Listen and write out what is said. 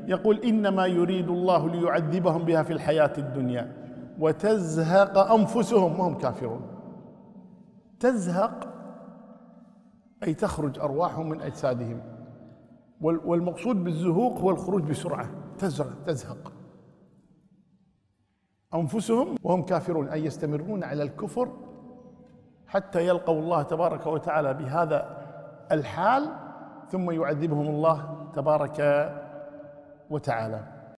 يقول إنما يريد الله ليعذبهم بها في الحياة الدنيا وتزهق أنفسهم وهم كافرون. تزهق أي تخرج أرواحهم من أجسادهم، والمقصود بالزهوق هو الخروج بسرعة. تزهق أنفسهم وهم كافرون، أي يستمرون على الكفر حتى يلقوا الله تبارك وتعالى بهذا الحال، ثم يعذبهم الله تبارك وتعالى.